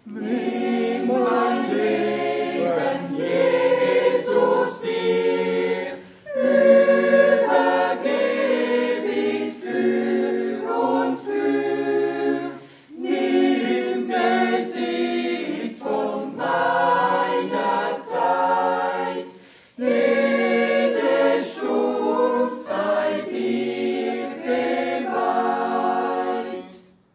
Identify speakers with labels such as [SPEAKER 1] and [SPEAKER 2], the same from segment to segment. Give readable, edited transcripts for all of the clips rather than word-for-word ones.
[SPEAKER 1] Nimm mein Leben, Jesus, dir, übergeb ich's für und für. Nimm Besitz von meiner Zeit, jede Stund sei dir geweiht.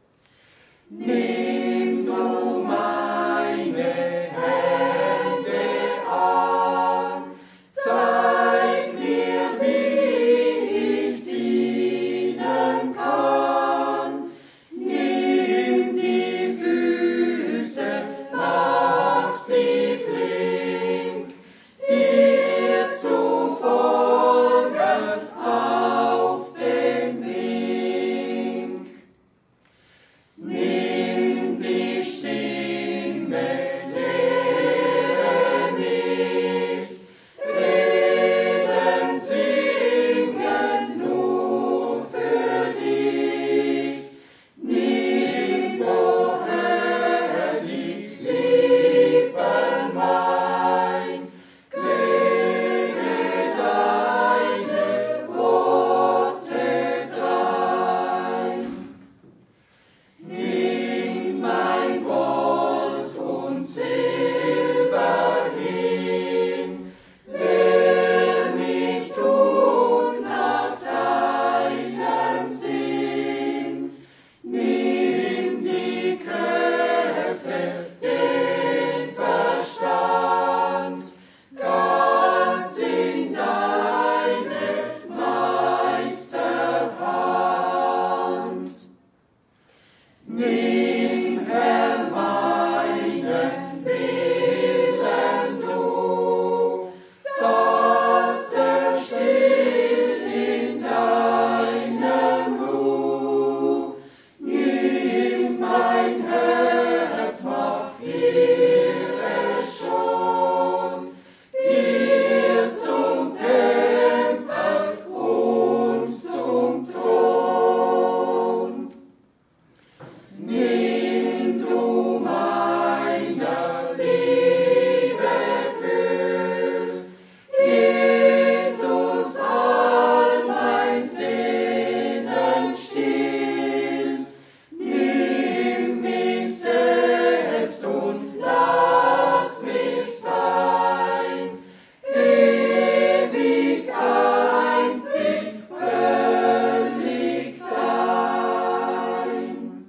[SPEAKER 1] Nimm du meine Hände an, zeig mir, wie ich dienen kann. Nimm die Füße, mach sie flink, dir zu folgen auf den Wink. Nimm die Stimme, lehre mich, reden, singen nur für dich. Nimm, o Herr, die Lippen mein, lege deine Worte drein. Nimm mein Gold und Silber hin, lehr mich tun nach deinem Sinn. Nimm die Kräfte, den Verstand, ganz in deine Meisterhand. Nimm, Herr, meinen Willen du, dass er still in deinem Ruh. Nimm mein Herz, mach hier es schon, dir zum Tempel und zum Thron. Nimm du meiner Liebe Füll, Jesus, all mein Sehnen still. Nimm mich selbst und lass mich sein, ewig einzig, völlig dein.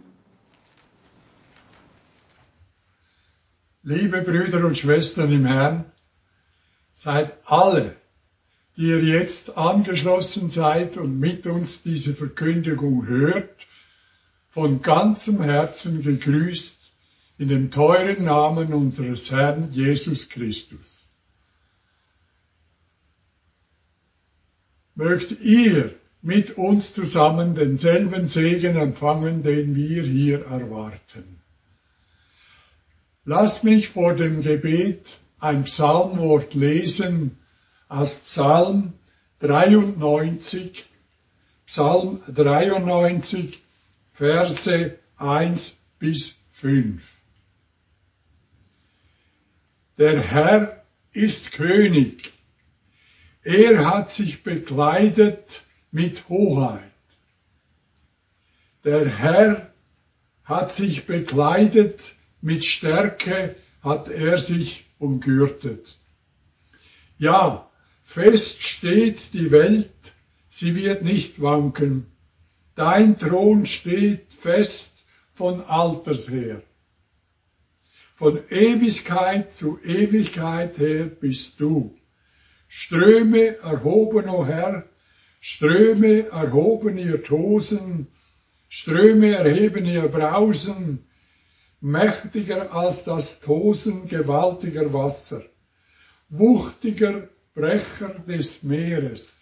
[SPEAKER 2] Liebe Brüder und Schwestern im Herrn, seid alle, die ihr jetzt angeschlossen seid und mit uns diese Verkündigung hört, von ganzem Herzen gegrüßt in dem teuren Namen unseres Herrn Jesus Christus. Mögt ihr mit uns zusammen denselben Segen empfangen, den wir hier erwarten. Lasst mich vor dem Gebet ein Psalmwort lesen aus Psalm 93, Verse 1 bis 5. Der Herr ist König. Er hat sich bekleidet mit Hoheit. Der Herr hat sich bekleidet, mit Stärke hat er sich umgürtet. Ja, fest steht die Welt, sie wird nicht wanken. Dein Thron steht fest von Alters her. Von Ewigkeit zu Ewigkeit her bist du. Ströme erhoben, o Herr, Ströme erhoben ihr Tosen, Ströme erheben ihr Brausen, mächtiger als das Tosen gewaltiger Wasser, wuchtiger Brecher des Meeres.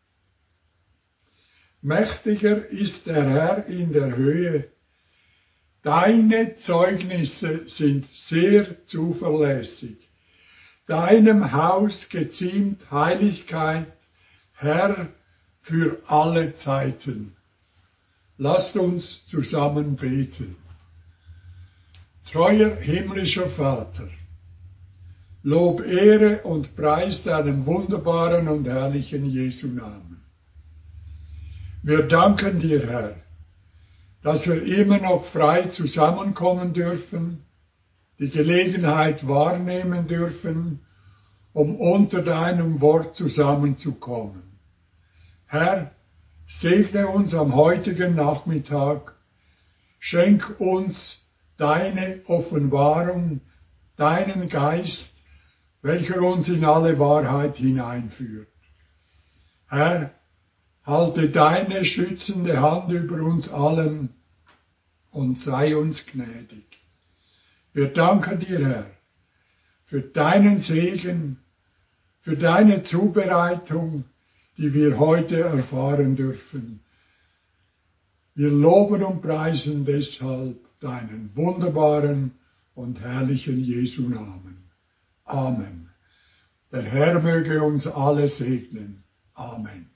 [SPEAKER 2] Mächtiger ist der Herr in der Höhe. Deine Zeugnisse sind sehr zuverlässig. Deinem Haus geziemt Heiligkeit, Herr, für alle Zeiten. Lasst uns zusammen beten. Treuer himmlischer Vater, Lob, Ehre und Preis deinem wunderbaren und herrlichen Jesu Namen. Wir danken dir, Herr, dass wir immer noch frei zusammenkommen dürfen, die Gelegenheit wahrnehmen dürfen, um unter deinem Wort zusammenzukommen. Herr, segne uns am heutigen Nachmittag, schenk uns deine Offenbarung, deinen Geist, welcher uns in alle Wahrheit hineinführt. Herr, halte deine schützende Hand über uns allen und sei uns gnädig. Wir danken dir, Herr, für deinen Segen, für deine Zubereitung, die wir heute erfahren dürfen. Wir loben und preisen deshalb deinen wunderbaren und herrlichen Jesu Namen. Amen. Der Herr möge uns alle segnen. Amen.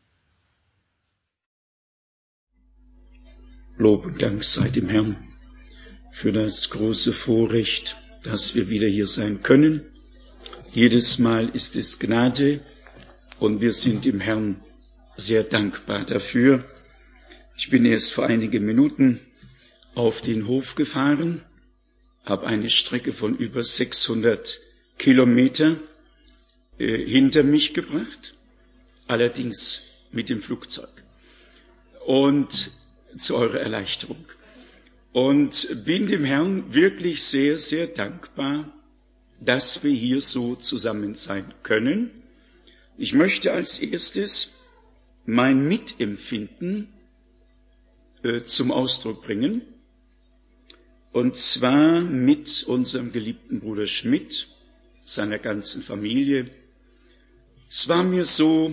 [SPEAKER 3] Lob und Dank sei dem Herrn für das große Vorrecht, dass wir wieder hier sein können. Jedes Mal ist es Gnade und wir sind dem Herrn sehr dankbar dafür. Ich bin erst vor einigen Minuten auf den Hof gefahren, habe eine Strecke von über 600 Kilometer hinter mich gebracht, allerdings mit dem Flugzeug. Und zu eurer Erleichterung. Und bin dem Herrn wirklich sehr, sehr dankbar, dass wir hier so zusammen sein können. Ich möchte als erstes mein Mitempfinden zum Ausdruck bringen. Und zwar mit unserem geliebten Bruder Schmidt, seiner ganzen Familie. Es war mir so,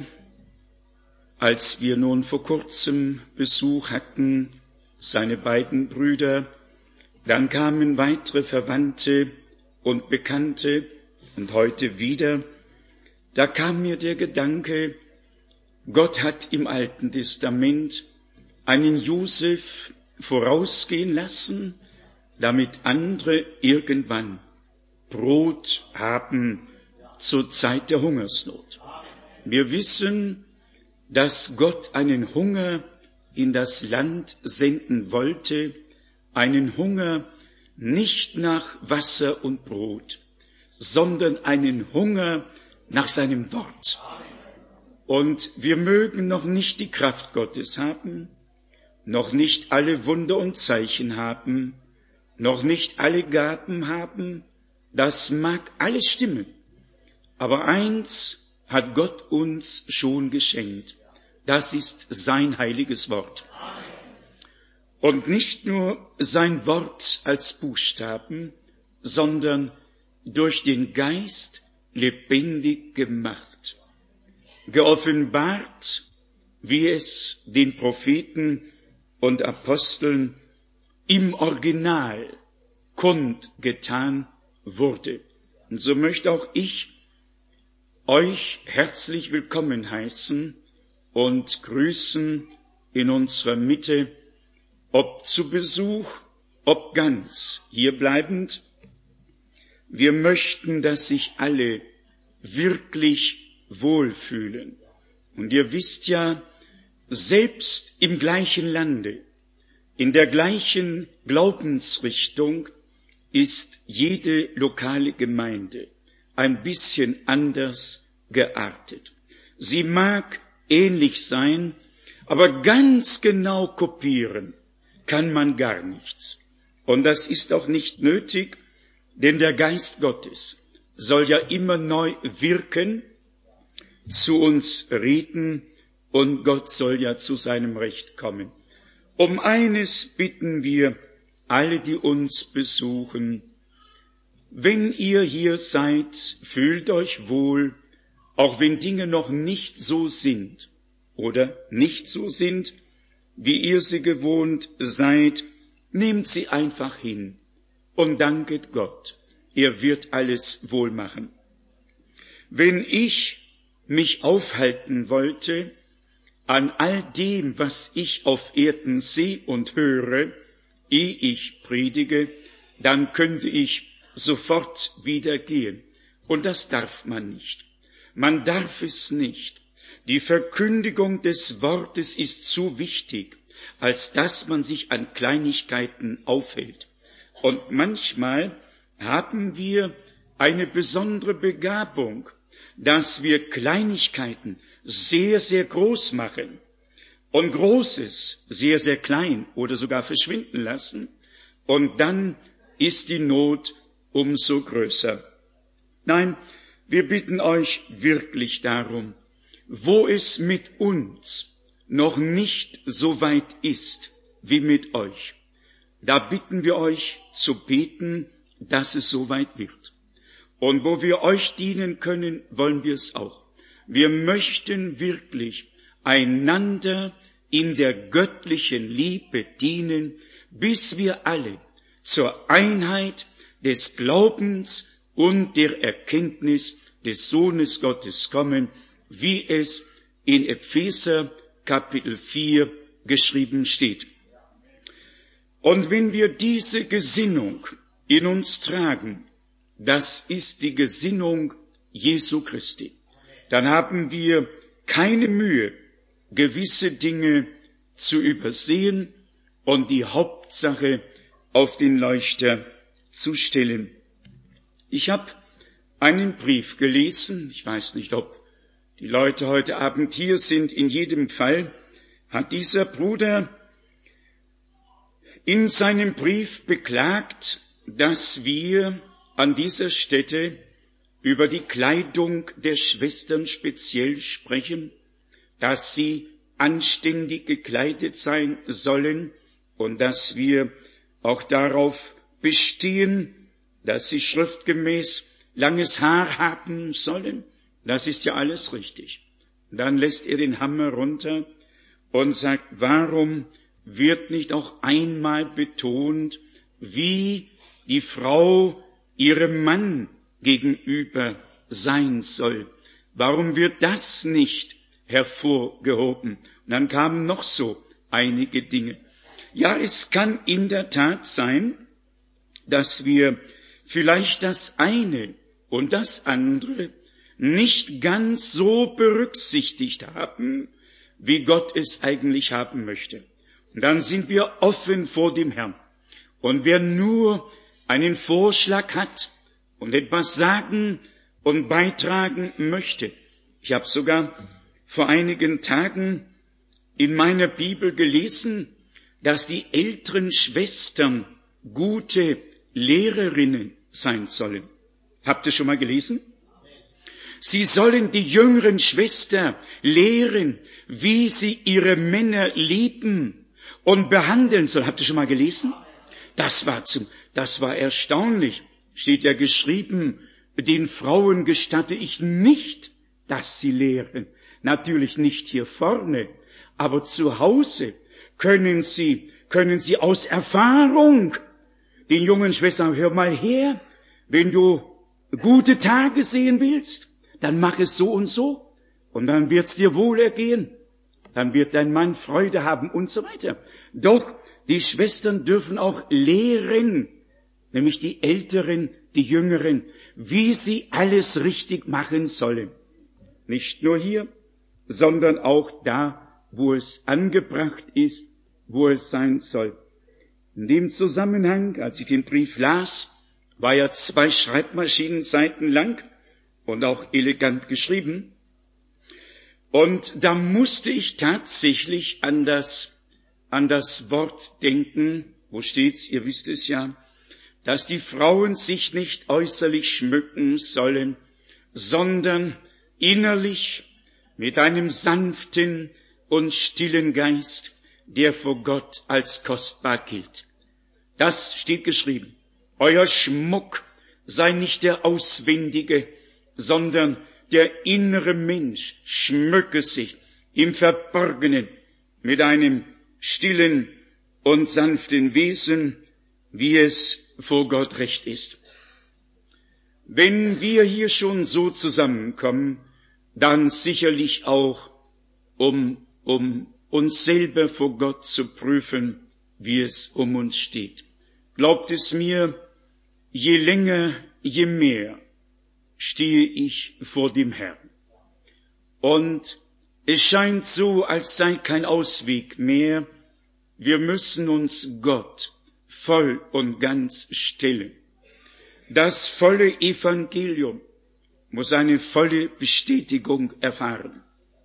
[SPEAKER 3] als wir nun vor kurzem Besuch hatten, seine beiden Brüder, dann kamen weitere Verwandte und Bekannte und heute wieder, da kam mir der Gedanke, Gott hat im Alten Testament einen Josef vorausgehen lassen, damit andere irgendwann Brot haben zur Zeit der Hungersnot. Wir wissen, dass Gott einen Hunger in das Land senden wollte, einen Hunger nicht nach Wasser und Brot, sondern einen Hunger nach seinem Wort. Und wir mögen noch nicht die Kraft Gottes haben, noch nicht alle Wunder und Zeichen haben, noch nicht alle Gaben haben, das mag alles stimmen. Aber eins hat Gott uns schon geschenkt. Das ist sein heiliges Wort. Und nicht nur sein Wort als Buchstaben, sondern durch den Geist lebendig gemacht, geoffenbart, wie es den Propheten und Aposteln im Original kundgetan wurde. Und so möchte auch ich euch herzlich willkommen heißen und grüßen in unserer Mitte, ob zu Besuch, ob ganz hier bleibend. Wir möchten, dass sich alle wirklich wohlfühlen. Und ihr wisst ja, selbst im gleichen Lande, in der gleichen Glaubensrichtung ist jede lokale Gemeinde ein bisschen anders geartet. Sie mag ähnlich sein, aber ganz genau kopieren kann man gar nichts. Und das ist auch nicht nötig, denn der Geist Gottes soll ja immer neu wirken, zu uns reden und Gott soll ja zu seinem Recht kommen. Um eines bitten wir alle, die uns besuchen: Wenn ihr hier seid, fühlt euch wohl, auch wenn Dinge noch nicht so sind oder nicht so sind, wie ihr sie gewohnt seid, nehmt sie einfach hin und danket Gott. Er wird alles wohl machen. Wenn ich mich aufhalten wollte an all dem, was ich auf Erden sehe und höre, ehe ich predige, dann könnte ich sofort wieder gehen. Und das darf man nicht. Man darf es nicht. Die Verkündigung des Wortes ist zu wichtig, als dass man sich an Kleinigkeiten aufhält. Und manchmal haben wir eine besondere Begabung, dass wir Kleinigkeiten sehr, sehr groß machen und Großes sehr, sehr klein oder sogar verschwinden lassen. Und dann ist die Not umso größer. Nein, wir bitten euch wirklich darum, wo es mit uns noch nicht so weit ist wie mit euch, da bitten wir euch zu beten, dass es so weit wird. Und wo wir euch dienen können, wollen wir es auch. Wir möchten wirklich einander in der göttlichen Liebe dienen, bis wir alle zur Einheit des Glaubens und der Erkenntnis des Sohnes Gottes kommen, wie es in Epheser Kapitel 4 geschrieben steht. Und wenn wir diese Gesinnung in uns tragen, das ist die Gesinnung Jesu Christi, dann haben wir keine Mühe, gewisse Dinge zu übersehen und die Hauptsache auf den Leuchter zu stellen. Ich habe einen Brief gelesen, ich weiß nicht, ob die Leute heute Abend hier sind, in jedem Fall hat dieser Bruder in seinem Brief beklagt, dass wir an dieser Stätte über die Kleidung der Schwestern speziell sprechen, dass sie anständig gekleidet sein sollen und dass wir auch darauf bestehen, dass sie schriftgemäß langes Haar haben sollen. Das ist ja alles richtig. Dann lässt er den Hammer runter und sagt, warum wird nicht auch einmal betont, wie die Frau ihrem Mann gegenüber sein soll? Warum wird das nicht hervorgehoben? Und dann kamen noch so einige Dinge. Ja, es kann in der Tat sein, dass wir vielleicht das eine und das andere nicht ganz so berücksichtigt haben, wie Gott es eigentlich haben möchte. Und dann sind wir offen vor dem Herrn. Und wer nur einen Vorschlag hat und etwas sagen und beitragen möchte. Ich habe sogar vor einigen Tagen in meiner Bibel gelesen, dass die älteren Schwestern gute Lehrerinnen sein sollen. Habt ihr schon mal gelesen? Sie sollen die jüngeren Schwestern lehren, wie sie ihre Männer lieben und behandeln sollen. Habt ihr schon mal gelesen? Das war erstaunlich. Steht ja geschrieben, den Frauen gestatte ich nicht, dass sie lehren. Natürlich nicht hier vorne, aber zu Hause können sie aus Erfahrung den jungen Schwestern, hör mal her, wenn du gute Tage sehen willst, dann mach es so und so und dann wird's dir wohlergehen, dann wird dein Mann Freude haben und so weiter. Doch die Schwestern dürfen auch lehren, nämlich die Älteren, die Jüngeren, wie sie alles richtig machen sollen. Nicht nur hier, sondern auch da, wo es angebracht ist, wo es sein soll. In dem Zusammenhang, als ich den Brief las, war er 2 Schreibmaschinenseiten lang und auch elegant geschrieben. Und da musste ich tatsächlich an das Wort denken, wo steht's, ihr wisst es ja, dass die Frauen sich nicht äußerlich schmücken sollen, sondern innerlich mit einem sanften und stillen Geist, der vor Gott als kostbar gilt. Das steht geschrieben. Euer Schmuck sei nicht der auswendige, sondern der innere Mensch schmücke sich im Verborgenen mit einem stillen und sanften Wesen, wie es vor Gott recht ist. Wenn wir hier schon so zusammenkommen, dann sicherlich auch, um uns selber vor Gott zu prüfen, wie es um uns steht. Glaubt es mir, je länger, je mehr stehe ich vor dem Herrn. Und es scheint so, als sei kein Ausweg mehr. Wir müssen uns Gott voll und ganz stellen. Das volle Evangelium muss eine volle Bestätigung erfahren.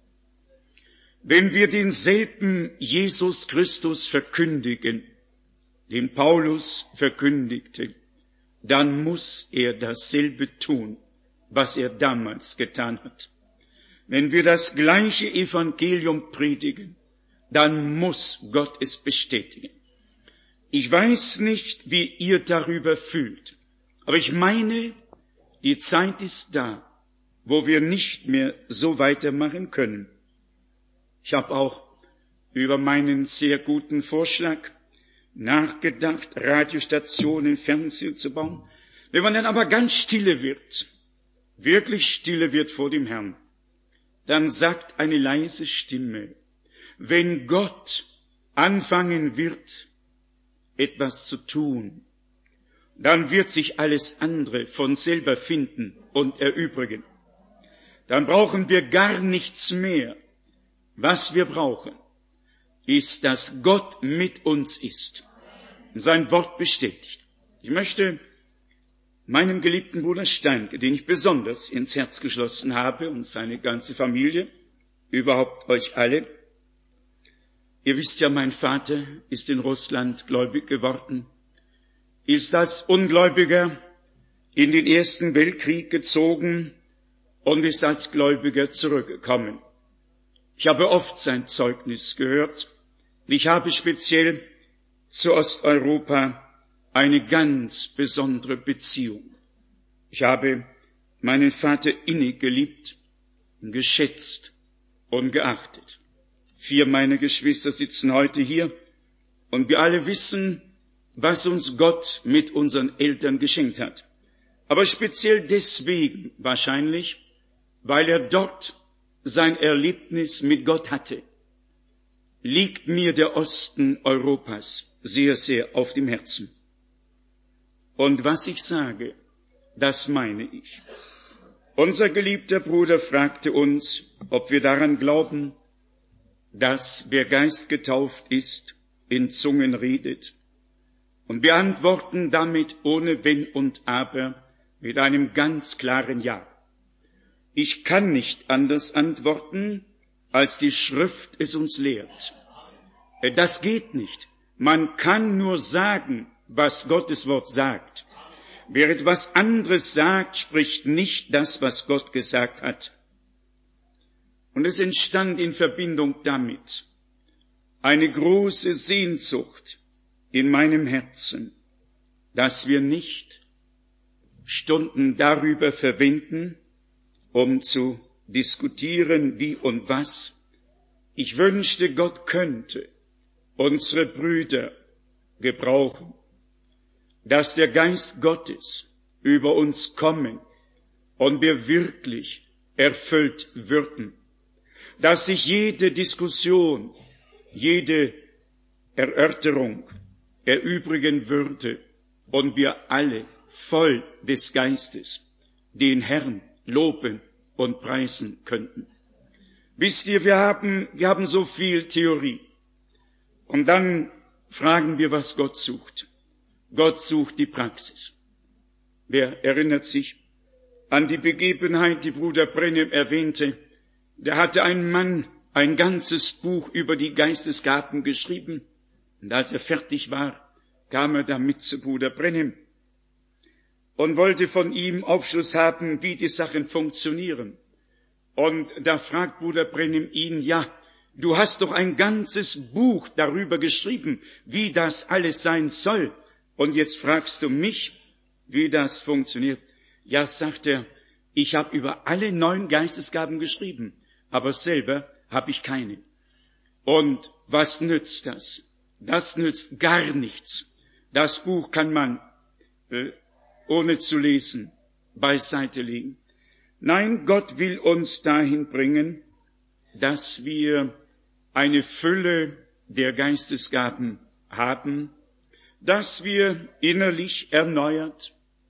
[SPEAKER 3] Wenn wir denselben Jesus Christus verkündigen, den Paulus verkündigte, dann muss er dasselbe tun, was er damals getan hat. Wenn wir das gleiche Evangelium predigen, dann muss Gott es bestätigen. Ich weiß nicht, wie ihr darüber fühlt, aber ich meine, die Zeit ist da, wo wir nicht mehr so weitermachen können. Ich habe auch über meinen sehr guten Vorschlag nachgedacht, Radiostationen, Fernsehen zu bauen. Wenn man dann aber ganz stille wird, wirklich stille wird vor dem Herrn, dann sagt eine leise Stimme, wenn Gott anfangen wird, etwas zu tun, dann wird sich alles andere von selber finden und erübrigen. Dann brauchen wir gar nichts mehr. Was wir brauchen, ist, dass Gott mit uns ist und sein Wort bestätigt. Ich möchte meinem geliebten Bruder Steinke, den ich besonders ins Herz geschlossen habe, und seine ganze Familie, überhaupt euch alle. Ihr wisst ja, mein Vater ist in Russland gläubig geworden, ist als Ungläubiger in den Ersten Weltkrieg gezogen und ist als Gläubiger zurückgekommen. Ich habe oft sein Zeugnis gehört. Ich habe speziell zu Osteuropa eine ganz besondere Beziehung. Ich habe meinen Vater innig geliebt, geschätzt und geachtet. 4 meiner Geschwister sitzen heute hier und wir alle wissen, was uns Gott mit unseren Eltern geschenkt hat. Aber speziell deswegen wahrscheinlich, weil er dort sein Erlebnis mit Gott hatte, liegt mir der Osten Europas sehr, sehr auf dem Herzen. Und was ich sage, das meine ich. Unser geliebter Bruder fragte uns, ob wir daran glauben, dass wer geistgetauft ist, in Zungen redet. Und wir antworten damit ohne Wenn und Aber mit einem ganz klaren Ja. Ich kann nicht anders antworten, als die Schrift es uns lehrt. Das geht nicht. Man kann nur sagen, was Gottes Wort sagt. Wer etwas anderes sagt, spricht nicht das, was Gott gesagt hat. Und es entstand in Verbindung damit eine große Sehnsucht in meinem Herzen, dass wir nicht Stunden darüber verwenden, um zu diskutieren, wie und was. Ich wünschte, Gott könnte unsere Brüder gebrauchen, dass der Geist Gottes über uns kommen und wir wirklich erfüllt würden, dass sich jede Diskussion, jede Erörterung erübrigen würde und wir alle voll des Geistes den Herrn loben und preisen könnten. Wisst ihr, wir haben so viel Theorie. Und dann fragen wir, was Gott sucht. Gott sucht die Praxis. Wer erinnert sich an die Begebenheit, die Bruder Brennem erwähnte? Da hatte ein Mann ein ganzes Buch über die Geistesgaben geschrieben. Und als er fertig war, kam er damit zu Bruder Brennem und wollte von ihm Aufschluss haben, wie die Sachen funktionieren. Und da fragt Bruder Brennem ihn, ja, du hast doch ein ganzes Buch darüber geschrieben, wie das alles sein soll. Und jetzt fragst du mich, wie das funktioniert. Ja, sagt er, ich habe über alle 9 Geistesgaben geschrieben, aber selber habe ich keine. Und was nützt das? Das nützt gar nichts. Das Buch kann man, ohne zu lesen, beiseite legen. Nein, Gott will uns dahin bringen, dass wir eine Fülle der Geistesgaben haben, dass wir innerlich erneuert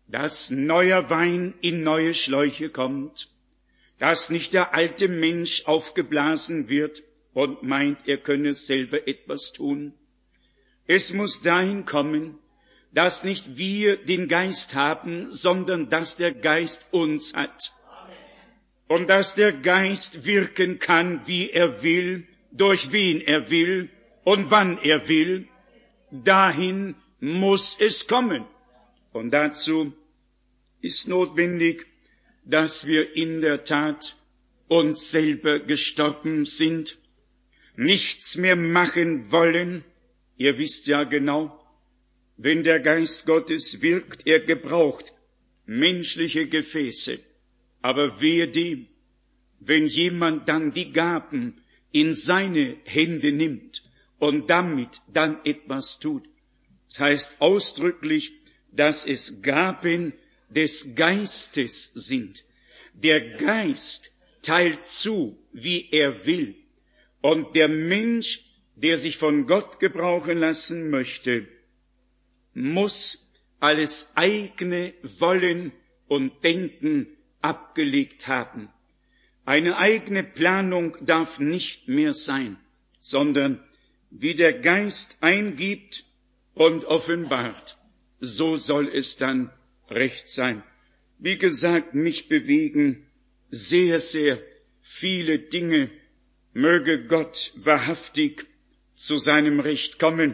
[SPEAKER 3] dass neuer Wein in neue Schläuche kommt, dass nicht der alte Mensch aufgeblasen wird und meint, er könne selber etwas tun. Es muss dahin kommen, dass nicht wir den Geist haben, sondern dass der Geist uns hat. Und dass der Geist wirken kann, wie er will, durch wen er will und wann er will. Dahin muss es kommen. Und dazu ist notwendig, dass wir in der Tat uns selber gestorben sind, nichts mehr machen wollen. Ihr wisst ja genau, wenn der Geist Gottes wirkt, er gebraucht menschliche Gefäße. Aber wehe dem, wenn jemand dann die Gaben in seine Hände nimmt und damit dann etwas tut. Das heißt ausdrücklich, dass es Gaben des Geistes sind. Der Geist teilt zu, wie er will. Und der Mensch, der sich von Gott gebrauchen lassen möchte, muss alles eigene Wollen und Denken abgelegt haben. Eine eigene Planung darf nicht mehr sein, sondern wie der Geist eingibt und offenbart, so soll es dann recht sein. Wie gesagt, mich bewegen sehr, sehr viele Dinge. Möge Gott wahrhaftig zu seinem Recht kommen.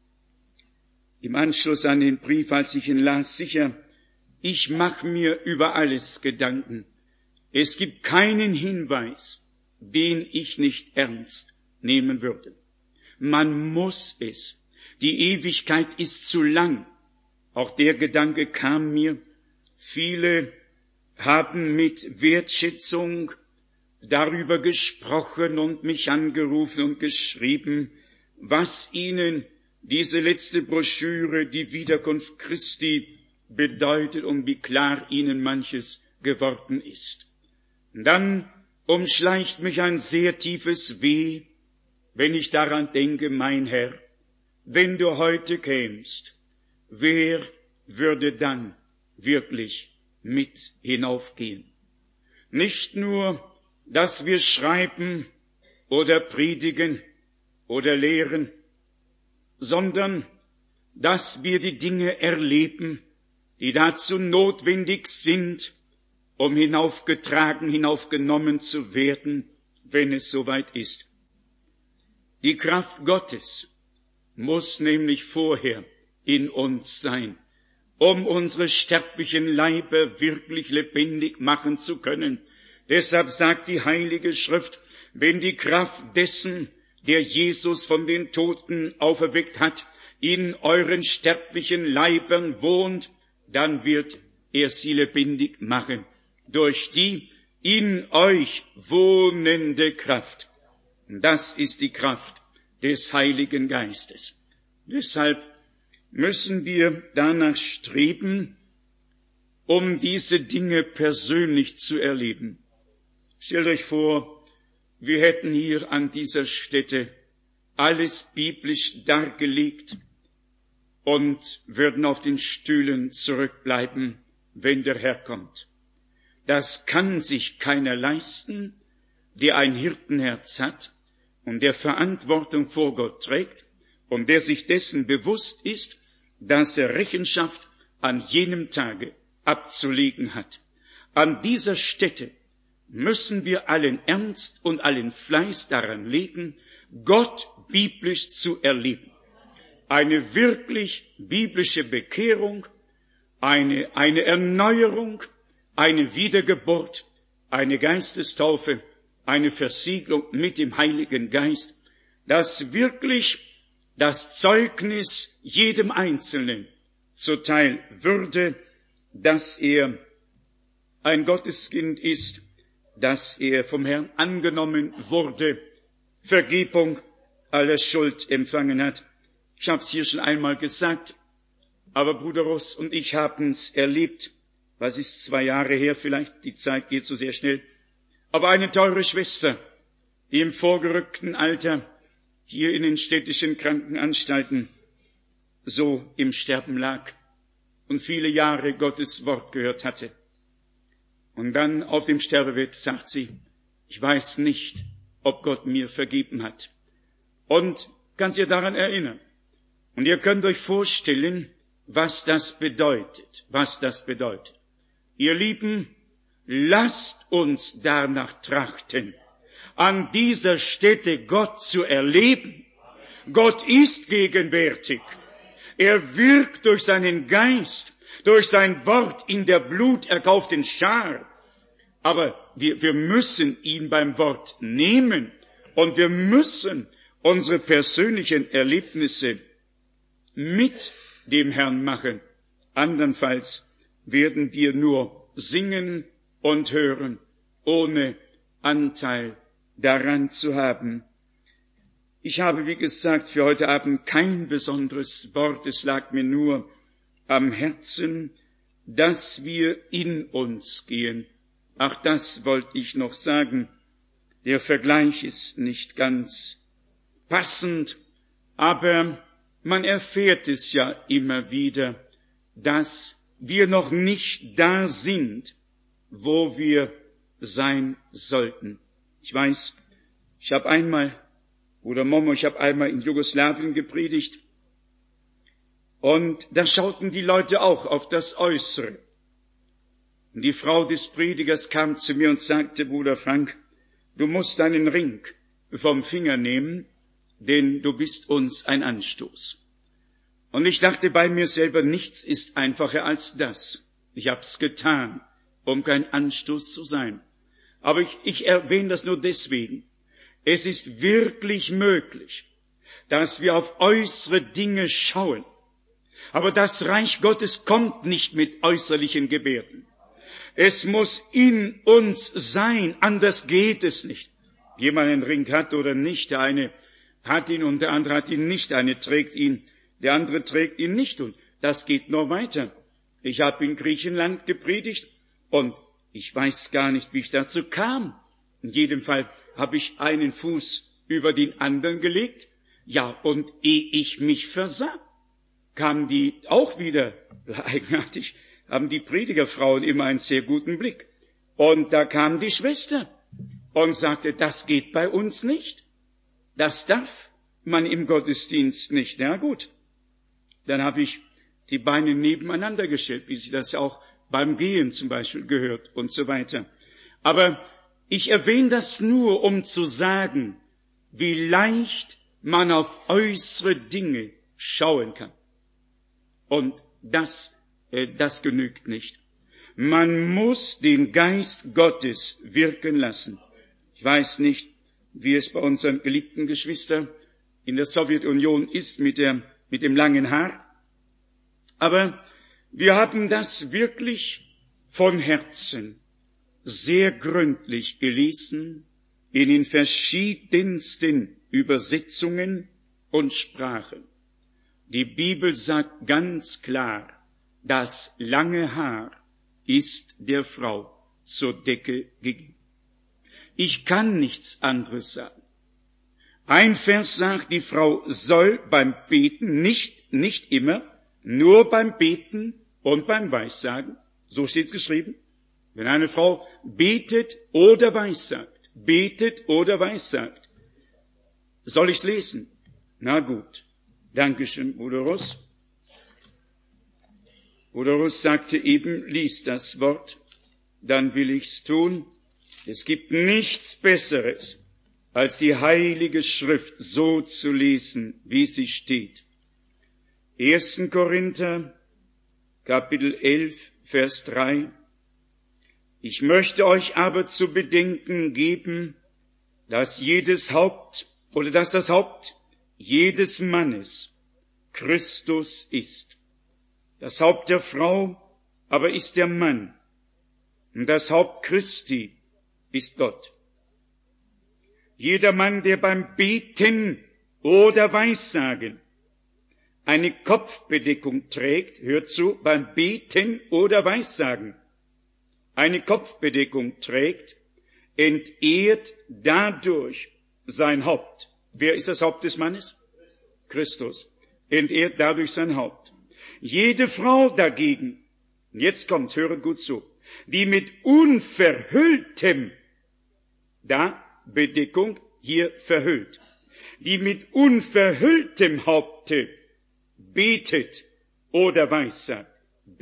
[SPEAKER 3] Im Anschluss an den Brief, als ich ihn las, sicher, ich mache mir über alles Gedanken. Es gibt keinen Hinweis, den ich nicht ernst nehmen würde. Man muss es. Die Ewigkeit ist zu lang. Auch der Gedanke kam mir. Viele haben mit Wertschätzung darüber gesprochen und mich angerufen und geschrieben, was ihnen diese letzte Broschüre, die Wiederkunft Christi, bedeutet und wie klar ihnen manches geworden ist. Dann umschleicht mich ein sehr tiefes Weh, wenn ich daran denke, mein Herr, wenn du heute kämst, wer würde dann wirklich mit hinaufgehen? Nicht nur, dass wir schreiben oder predigen oder lehren, sondern dass wir die Dinge erleben, die dazu notwendig sind, um hinaufgetragen, hinaufgenommen zu werden, wenn es soweit ist. Die Kraft Gottes muss nämlich vorher in uns sein, um unsere sterblichen Leiber wirklich lebendig machen zu können. Deshalb sagt die Heilige Schrift, wenn die Kraft dessen, der Jesus von den Toten auferweckt hat, in euren sterblichen Leibern wohnt, dann wird er sie lebendig machen. Durch die in euch wohnende Kraft. Das ist die Kraft des Heiligen Geistes. Deshalb müssen wir danach streben, um diese Dinge persönlich zu erleben. Stellt euch vor, wir hätten hier an dieser Stätte alles biblisch dargelegt und würden auf den Stühlen zurückbleiben, wenn der Herr kommt. Das kann sich keiner leisten, der ein Hirtenherz hat und der Verantwortung vor Gott trägt und der sich dessen bewusst ist, dass er Rechenschaft an jenem Tage abzulegen hat. An dieser Stätte müssen wir allen Ernst und allen Fleiß daran legen, Gott biblisch zu erleben. Eine wirklich biblische Bekehrung, eine Erneuerung, eine Wiedergeburt, eine Geistestaufe, eine Versiegelung mit dem Heiligen Geist, dass wirklich das Zeugnis jedem Einzelnen zuteil würde, dass er ein Gotteskind ist, dass er vom Herrn angenommen wurde, Vergebung aller Schuld empfangen hat. Ich habe es hier schon einmal gesagt, aber Bruder Ross und ich haben es erlebt. Was ist 2 Jahre her vielleicht, die Zeit geht so sehr schnell. Aber eine teure Schwester, die im vorgerückten Alter hier in den städtischen Krankenanstalten so im Sterben lag. und viele Jahre Gottes Wort gehört hatte. Und dann auf dem Sterbebett sagt sie, ich weiß nicht, ob Gott mir vergeben hat. Und kann sich daran erinnern. Und ihr könnt euch vorstellen, was das bedeutet. Ihr Lieben, lasst uns danach trachten, an dieser Stätte Gott zu erleben. Gott ist gegenwärtig. Er wirkt durch seinen Geist, durch sein Wort in der bluterkauften Schar. Aber wir müssen ihn beim Wort nehmen und wir müssen unsere persönlichen Erlebnisse mit dem Herrn machen. Andernfalls werden wir nur singen und hören, ohne Anteil daran zu haben. Ich habe, wie gesagt, für heute Abend kein besonderes Wort. Es lag mir nur am Herzen, dass wir in uns gehen. Ach, das wollte ich noch sagen. Der Vergleich ist nicht ganz passend, aber man erfährt es ja immer wieder, dass wir noch nicht da sind, wo wir sein sollten. Ich weiß, ich habe einmal in Jugoslawien gepredigt und da schauten die Leute auch auf das Äußere. Und die Frau des Predigers kam zu mir und sagte, Bruder Frank, du musst deinen Ring vom Finger nehmen, denn du bist uns ein Anstoß. Und ich dachte bei mir selber, nichts ist einfacher als das. Ich hab's getan, um kein Anstoß zu sein. Aber ich erwähne das nur deswegen. Es ist wirklich möglich, dass wir auf äußere Dinge schauen. Aber das Reich Gottes kommt nicht mit äußerlichen Gebärden. Es muss in uns sein, anders geht es nicht. Jemand einen Ring hat oder nicht, der eine hat ihn und der andere hat ihn nicht, der eine trägt ihn, der andere trägt ihn nicht und das geht noch weiter. Ich habe in Griechenland gepredigt und ich weiß gar nicht, wie ich dazu kam. In jedem Fall habe ich einen Fuß über den anderen gelegt, ja, und ehe ich mich versah, kamen die auch wieder, eigenartig, haben die Predigerfrauen immer einen sehr guten Blick. Und da kam die Schwester und sagte, das geht bei uns nicht. Das darf man im Gottesdienst nicht. Na gut, dann habe ich die Beine nebeneinander gestellt, wie sich das auch beim Gehen zum Beispiel gehört und so weiter. Aber ich erwähne das nur, um zu sagen, wie leicht man auf äußere Dinge schauen kann. Und das genügt nicht. Man muss den Geist Gottes wirken lassen. Ich weiß nicht, wie es bei unseren geliebten Geschwistern in der Sowjetunion ist mit dem langen Haar. Aber wir haben das wirklich von Herzen sehr gründlich gelesen in den verschiedensten Übersetzungen und Sprachen. Die Bibel sagt ganz klar, das lange Haar ist der Frau zur Decke gegeben. Ich kann nichts anderes sagen. Ein Vers sagt, die Frau soll beim Beten, nicht immer, nur beim Beten und beim Weissagen, so steht es geschrieben, wenn eine Frau betet oder weissagt, soll ich's lesen? Na gut, Dankeschön, Bruder Russ. Bruder Russ sagte eben, lies das Wort, dann will ich's tun. Es gibt nichts Besseres, als die Heilige Schrift so zu lesen, wie sie steht. 1. Korinther, Kapitel 11, Vers 3. Ich möchte euch aber zu bedenken geben, dass das Haupt jedes Mannes Christus ist. Das Haupt der Frau aber ist der Mann. Und das Haupt Christi ist Gott. Jeder Mann, der beim Beten oder Weissagen eine Kopfbedeckung trägt, hört zu, beim Beten oder Weissagen eine Kopfbedeckung trägt, entehrt dadurch sein Haupt. Wer ist das Haupt des Mannes? Christus. Entehrt dadurch sein Haupt. Jede Frau dagegen, jetzt kommt's, höret gut zu, die mit unverhülltem, da Bedeckung, hier verhüllt, die mit unverhülltem Haupte betet oder weissagt,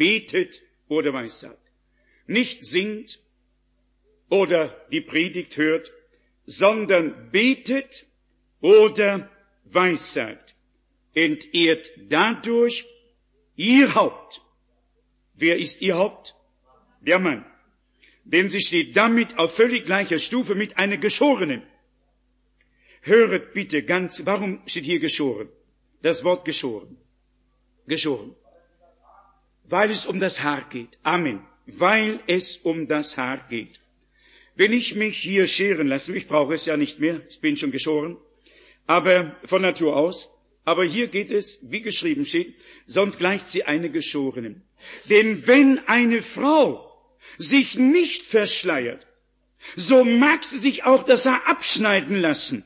[SPEAKER 3] nicht singt oder die Predigt hört, sondern betet oder weissagt, entehrt dadurch ihr Haupt. Wer ist ihr Haupt? Der Mann. Denn sie steht damit auf völlig gleicher Stufe mit einer Geschorenen. Höret bitte ganz, warum steht hier geschoren? Das Wort geschoren. Geschoren. Weil es um das Haar geht. Amen. Weil es um das Haar geht. Wenn ich mich hier scheren lasse, ich brauche es ja nicht mehr, ich bin schon geschoren, aber von Natur aus, aber hier geht es, wie geschrieben steht, sonst gleicht sie eine Geschorenen. Denn wenn eine Frau sich nicht verschleiert, so mag sie sich auch das Haar abschneiden lassen.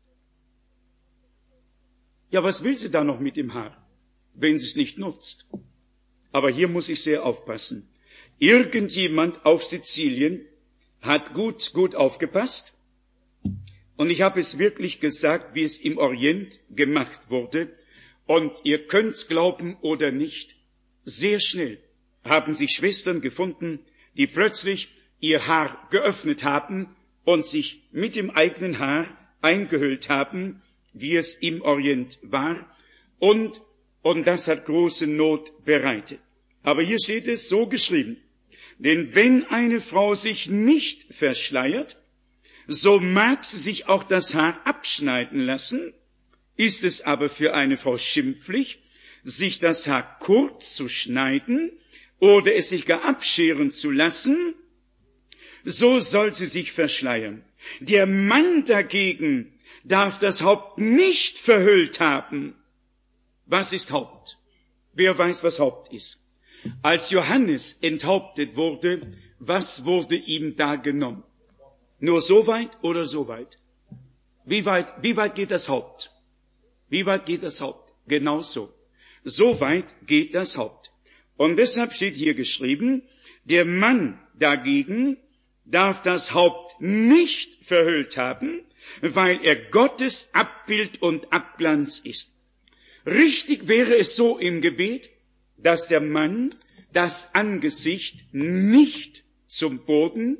[SPEAKER 3] Ja, was will sie da noch mit dem Haar, wenn sie es nicht nutzt? Aber hier muss ich sehr aufpassen. Irgendjemand auf Sizilien hat gut aufgepasst. Und ich habe es wirklich gesagt, wie es im Orient gemacht wurde. Und ihr könnt's glauben oder nicht, sehr schnell haben sich Schwestern gefunden, die plötzlich ihr Haar geöffnet haben und sich mit dem eigenen Haar eingehüllt haben, wie es im Orient war. Und das hat große Not bereitet. Aber hier steht es so geschrieben. Denn wenn eine Frau sich nicht verschleiert, so mag sie sich auch das Haar abschneiden lassen. Ist es aber für eine Frau schimpflich, sich das Haar kurz zu schneiden oder es sich gar abscheren zu lassen, so soll sie sich verschleiern. Der Mann dagegen darf das Haupt nicht verhüllt haben. Was ist Haupt? Wer weiß, was Haupt ist? Als Johannes enthauptet wurde, was wurde ihm da genommen? Nur so weit oder so weit? Wie weit geht das Haupt? Wie weit geht das Haupt? Genau so. So weit geht das Haupt. Und deshalb steht hier geschrieben, der Mann dagegen darf das Haupt nicht verhüllt haben, weil er Gottes Abbild und Abglanz ist. Richtig wäre es so im Gebet, dass der Mann das Angesicht nicht zum Boden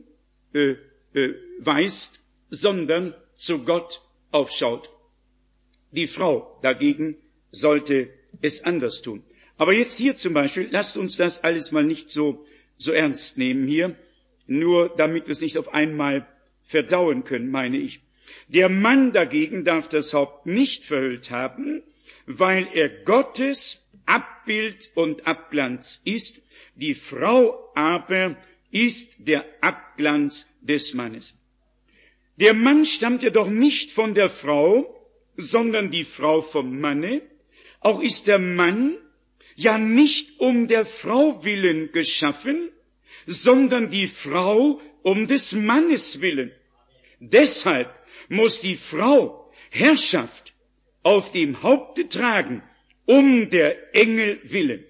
[SPEAKER 3] weist, sondern zu Gott aufschaut. Die Frau dagegen sollte es anders tun. Aber jetzt hier zum Beispiel, lasst uns das alles mal nicht so ernst nehmen hier, nur damit wir es nicht auf einmal verdauen können, meine ich. Der Mann dagegen darf das Haupt nicht verhüllt haben, weil er Gottes Abbild und Abglanz ist. Die Frau aber ist der Abglanz des Mannes. Der Mann stammt ja doch nicht von der Frau, sondern die Frau vom Manne. Auch ist der Mann ja nicht um der Frau willen geschaffen, sondern die Frau um des Mannes willen. Deshalb muss die Frau Herrschaft auf dem Haupte tragen, um der Engel willen.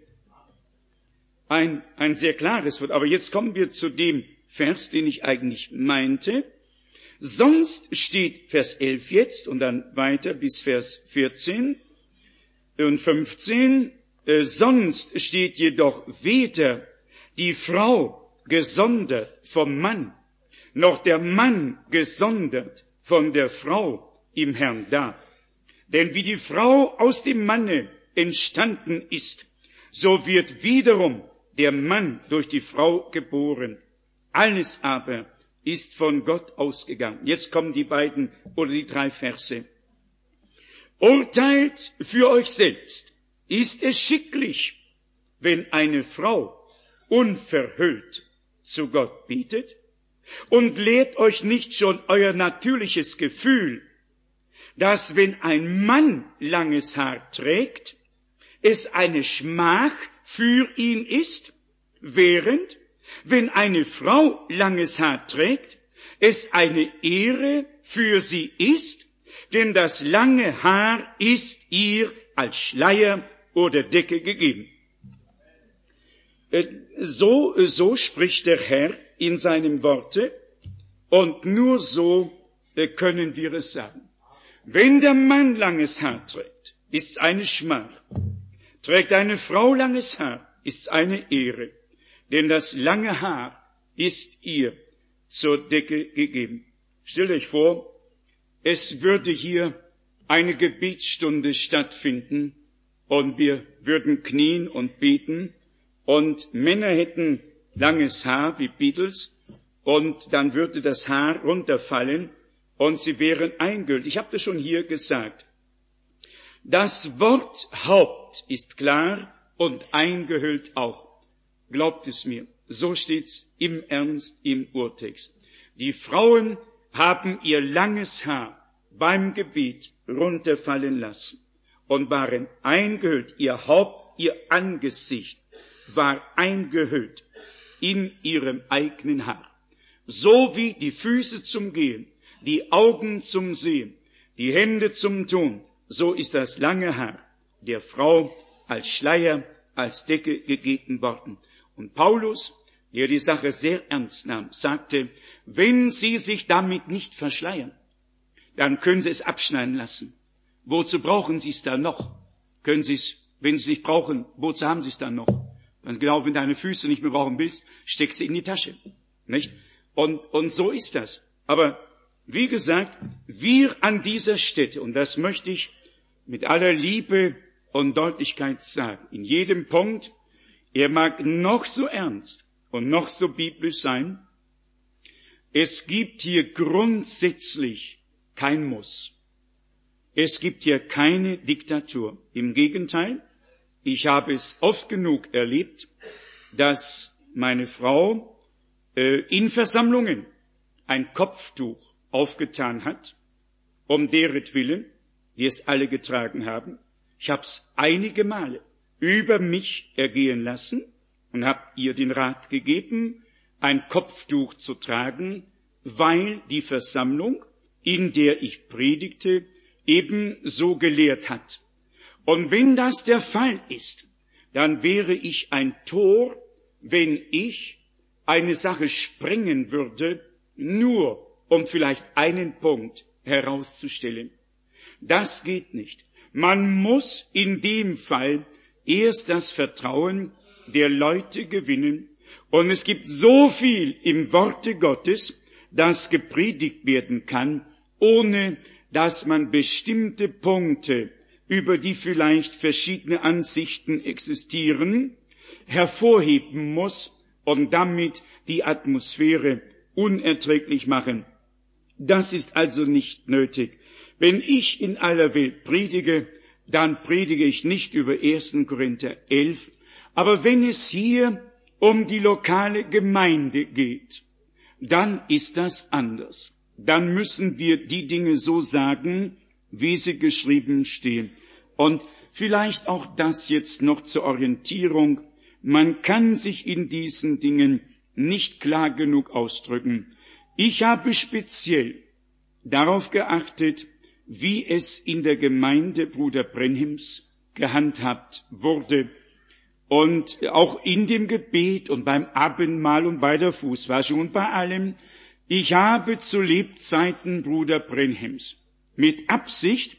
[SPEAKER 3] Ein sehr klares Wort. Aber jetzt kommen wir zu dem Vers, den ich eigentlich meinte. Sonst steht Vers 11 jetzt und dann weiter bis Vers 14 und 15. Sonst steht jedoch weder die Frau gesondert vom Mann, noch der Mann gesondert von der Frau im Herrn da. Denn wie die Frau aus dem Manne entstanden ist, so wird wiederum der Mann durch die Frau geboren. Alles aber ist von Gott ausgegangen. Jetzt kommen die beiden oder die 3 Verse. Urteilt für euch selbst. Ist es schicklich, wenn eine Frau unverhüllt zu Gott betet? Und lehrt euch nicht schon euer natürliches Gefühl, dass wenn ein Mann langes Haar trägt, es eine Schmach für ihn ist, während, wenn eine Frau langes Haar trägt, es eine Ehre für sie ist, denn das lange Haar ist ihr als Schleier oder Decke gegeben. So spricht der Herr in seinem Worte, und nur so können wir es sagen. Wenn der Mann langes Haar trägt, ist's eine Schmach. Trägt eine Frau langes Haar, ist's eine Ehre. Denn das lange Haar ist ihr zur Decke gegeben. Stellt euch vor, es würde hier eine Gebetsstunde stattfinden und wir würden knien und beten und Männer hätten langes Haar wie Beatles und dann würde das Haar runterfallen und sie wären eingehüllt. Ich habe das schon hier gesagt. Das Wort Haupt ist klar und eingehüllt auch. Glaubt es mir, so steht's im Ernst im Urtext. Die Frauen haben ihr langes Haar beim Gebet runterfallen lassen und waren eingehüllt. Ihr Haupt, ihr Angesicht war eingehüllt in ihrem eigenen Haar. So wie die Füße zum Gehen, die Augen zum Sehen, die Hände zum Tun, so ist das lange Haar der Frau als Schleier, als Decke gegeben worden. Und Paulus, der die Sache sehr ernst nahm, sagte, wenn Sie sich damit nicht verschleiern, dann können Sie es abschneiden lassen. Wozu brauchen Sie es dann noch? Können Sie es, wenn Sie es nicht brauchen, wozu haben Sie es dann noch? Dann genau, wenn du deine Füße nicht mehr brauchen willst, steck sie in die Tasche. Nicht? Und so ist das. Aber wie gesagt, wir an dieser Stätte, und das möchte ich mit aller Liebe und Deutlichkeit sagen, in jedem Punkt, er mag noch so ernst und noch so biblisch sein, es gibt hier grundsätzlich kein Muss. Es gibt hier keine Diktatur. Im Gegenteil, ich habe es oft genug erlebt, dass meine Frau in Versammlungen ein Kopftuch aufgetan hat, um deretwillen, die es alle getragen haben. Ich habe es einige Male über mich ergehen lassen und habe ihr den Rat gegeben, ein Kopftuch zu tragen, weil die Versammlung, in der ich predigte, eben so gelehrt hat. Und wenn das der Fall ist, dann wäre ich ein Tor, wenn ich eine Sache sprengen würde, nur um vielleicht einen Punkt herauszustellen. Das geht nicht. Man muss in dem Fall erst das Vertrauen der Leute gewinnen. Und es gibt so viel im Worte Gottes, das gepredigt werden kann, ohne dass man bestimmte Punkte, über die vielleicht verschiedene Ansichten existieren, hervorheben muss und damit die Atmosphäre unerträglich machen. Das ist also nicht nötig. Wenn ich in aller Welt predige, dann predige ich nicht über 1. Korinther 11. Aber wenn es hier um die lokale Gemeinde geht, dann ist das anders. Dann müssen wir die Dinge so sagen, wie sie geschrieben stehen. Und vielleicht auch das jetzt noch zur Orientierung. Man kann sich in diesen Dingen nicht klar genug ausdrücken. Ich habe speziell darauf geachtet, wie es in der Gemeinde Bruder Brenhims gehandhabt wurde und auch in dem Gebet und beim Abendmahl und bei der Fußwaschung und bei allem. Ich habe zu Lebzeiten Bruder Brenhims mit Absicht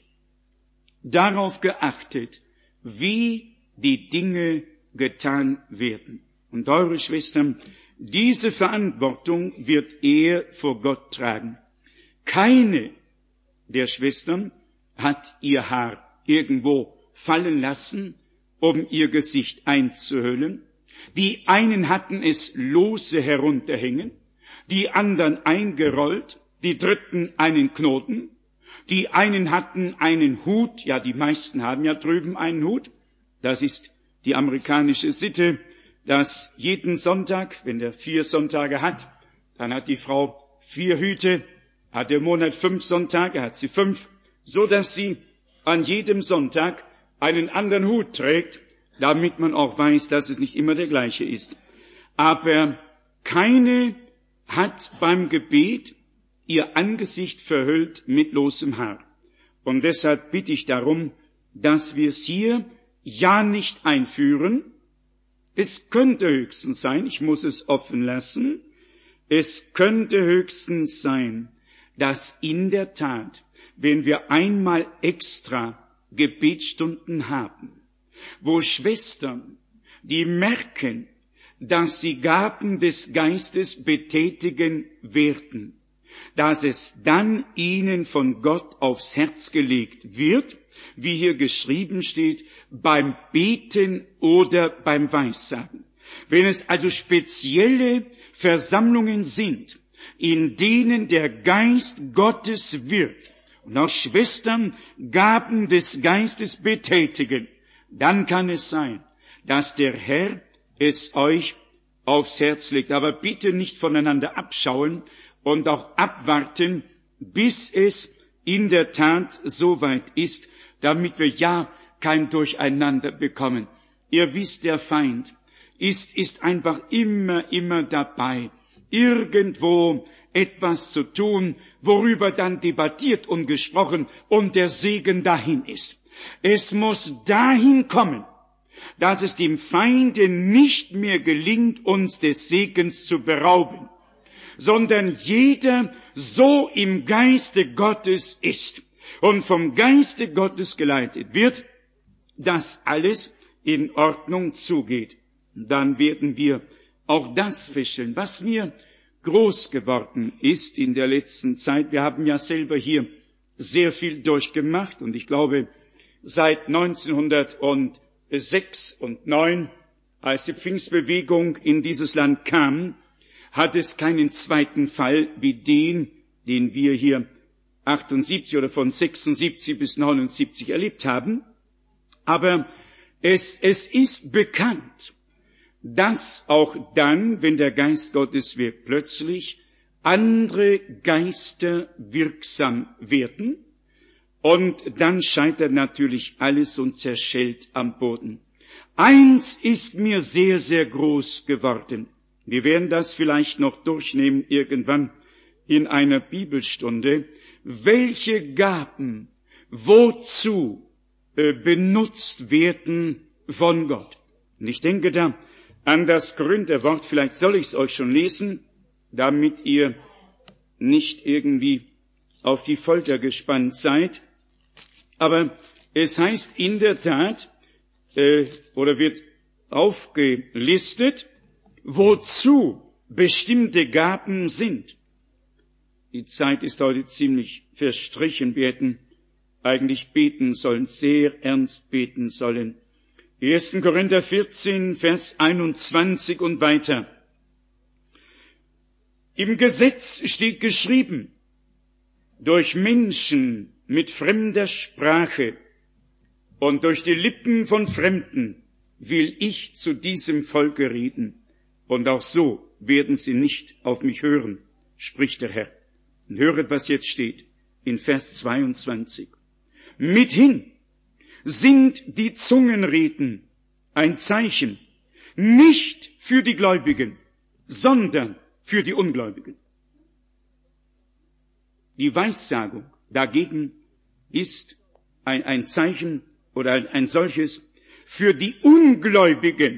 [SPEAKER 3] darauf geachtet, wie die Dinge getan werden. Und eure Schwestern, diese Verantwortung wird er vor Gott tragen. Keine der Schwestern hat ihr Haar irgendwo fallen lassen, um ihr Gesicht einzuhüllen. Die einen hatten es lose herunterhängen, die anderen eingerollt, die dritten einen Knoten, die einen hatten einen Hut, ja, die meisten haben ja drüben einen Hut. Das ist die amerikanische Sitte, dass jeden Sonntag, wenn der 4 Sonntage hat, dann hat die Frau 4 Hüte, hat der Monat 5 Sonntage, hat sie 5, so dass sie an jedem Sonntag einen anderen Hut trägt, damit man auch weiß, dass es nicht immer der gleiche ist. Aber keine hat beim Gebet ihr Angesicht verhüllt mit losem Haar. Und deshalb bitte ich darum, dass wir es hier ja nicht einführen, Es könnte höchstens sein, ich muss es offen lassen, es könnte höchstens sein, dass in der Tat, wenn wir einmal extra Gebetsstunden haben, wo Schwestern, die merken, dass sie Gaben des Geistes betätigen werden, dass es dann ihnen von Gott aufs Herz gelegt wird, wie hier geschrieben steht, beim Beten oder beim Weissagen. Wenn es also spezielle Versammlungen sind, in denen der Geist Gottes wirkt und auch Schwestern Gaben des Geistes betätigen, dann kann es sein, dass der Herr es euch aufs Herz legt. Aber bitte nicht voneinander abschauen und auch abwarten, bis es in der Tat soweit ist, damit wir ja kein Durcheinander bekommen. Ihr wisst, der Feind ist einfach immer dabei, irgendwo etwas zu tun, worüber dann debattiert und gesprochen und der Segen dahin ist. Es muss dahin kommen, dass es dem Feinde nicht mehr gelingt, uns des Segens zu berauben, sondern jeder so im Geiste Gottes ist und vom Geiste Gottes geleitet wird, dass alles in Ordnung zugeht. Dann werden wir auch das feststellen, was mir groß geworden ist in der letzten Zeit. Wir haben ja selber hier sehr viel durchgemacht und ich glaube, seit 1906 und 9, als die Pfingstbewegung in dieses Land kam, hat es keinen zweiten Fall wie den wir hier 78 oder von 76 bis 79 erlebt haben. Aber es ist bekannt, dass auch dann, wenn der Geist Gottes wirkt, plötzlich andere Geister wirksam werden und dann scheitert natürlich alles und zerschellt am Boden. Eins ist mir sehr, sehr groß geworden. Wir werden das vielleicht noch durchnehmen irgendwann in einer Bibelstunde. Welche Gaben wozu benutzt werden von Gott? Und ich denke da an das Korintherwort, vielleicht soll ich es euch schon lesen, damit ihr nicht irgendwie auf die Folter gespannt seid. Aber es heißt in der Tat, oder wird aufgelistet, wozu bestimmte Gaben sind. Die Zeit ist heute ziemlich verstrichen. Wir hätten eigentlich beten sollen, sehr ernst beten sollen. 1. Korinther 14, Vers 21 und weiter. Im Gesetz steht geschrieben, durch Menschen mit fremder Sprache und durch die Lippen von Fremden will ich zu diesem Volke reden. Und auch so werden sie nicht auf mich hören, spricht der Herr. Und höret, was jetzt steht in Vers 22. Mithin sind die Zungenreden ein Zeichen, nicht für die Gläubigen, sondern für die Ungläubigen. Die Weissagung dagegen ist ein Zeichen oder ein solches für die Ungläubigen,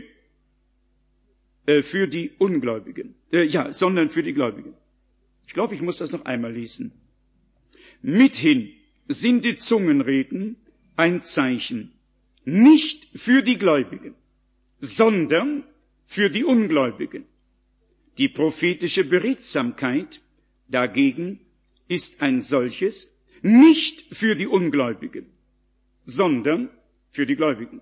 [SPEAKER 3] sondern für die Gläubigen. Ich glaube, ich muss das noch einmal lesen. Mithin sind die Zungenreden ein Zeichen, nicht für die Gläubigen, sondern für die Ungläubigen. Die prophetische Beredsamkeit dagegen ist ein solches, nicht für die Ungläubigen, sondern für die Gläubigen.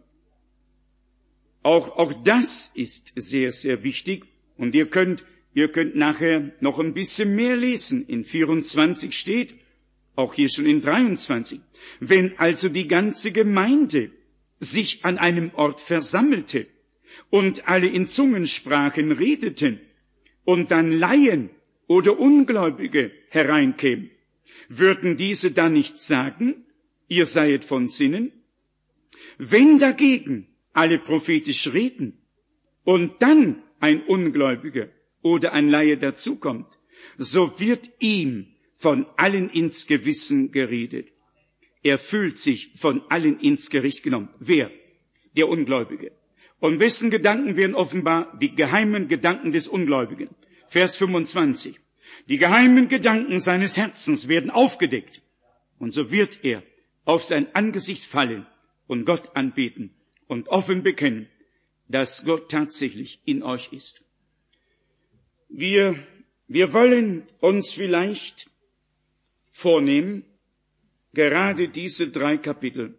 [SPEAKER 3] Auch das ist sehr, sehr wichtig. Und ihr könnt nachher noch ein bisschen mehr lesen. In 24 steht, auch hier schon in 23, wenn also die ganze Gemeinde sich an einem Ort versammelte und alle in Zungensprachen redeten und dann Laien oder Ungläubige hereinkämen, würden diese dann nicht sagen, ihr seiet von Sinnen? Wenn dagegen alle prophetisch reden und dann ein Ungläubiger oder ein Laie dazukommt, so wird ihm von allen ins Gewissen geredet. Er fühlt sich von allen ins Gericht genommen. Wer? Der Ungläubige. Und wessen Gedanken werden offenbar? Die geheimen Gedanken des Ungläubigen. Vers 25. Die geheimen Gedanken seines Herzens werden aufgedeckt. Und so wird er auf sein Angesicht fallen und Gott anbeten und offen bekennen, dass Gott tatsächlich in euch ist. Wir wollen uns vielleicht vornehmen, gerade diese 3 Kapitel,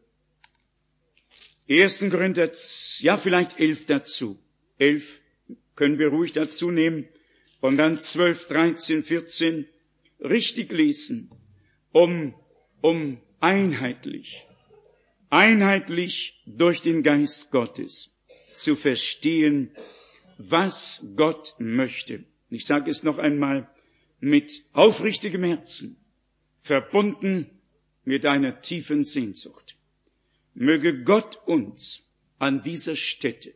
[SPEAKER 3] 1. Korinther, ja vielleicht 11 dazu. 11 können wir ruhig dazu nehmen und dann 12, 13, 14 richtig lesen, um einheitlich durch den Geist Gottes zu verstehen, was Gott möchte. Ich sage es noch einmal, mit aufrichtigem Herzen, verbunden mit einer tiefen Sehnsucht. Möge Gott uns an dieser Stätte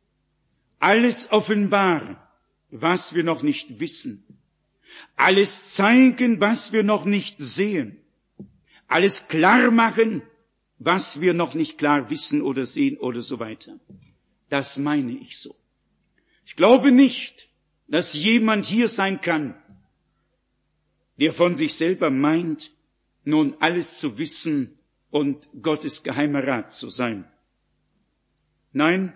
[SPEAKER 3] alles offenbaren, was wir noch nicht wissen, alles zeigen, was wir noch nicht sehen, alles klar machen, was wir noch nicht klar wissen oder sehen oder so weiter. Das meine ich so. Ich glaube nicht, dass jemand hier sein kann, der von sich selber meint, nun alles zu wissen und Gottes geheimer Rat zu sein. Nein,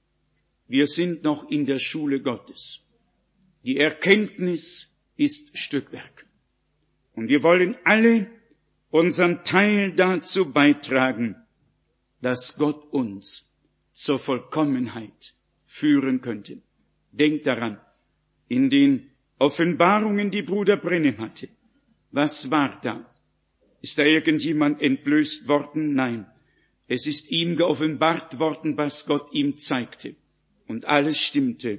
[SPEAKER 3] wir sind noch in der Schule Gottes. Die Erkenntnis ist Stückwerk. Und wir wollen alle unseren Teil dazu beitragen, dass Gott uns zur Vollkommenheit führen könnte. Denkt daran, in den Offenbarungen, die Bruder Brennem hatte, was war da? Ist da irgendjemand entblößt worden? Nein. Es ist ihm geoffenbart worden, was Gott ihm zeigte. Und alles stimmte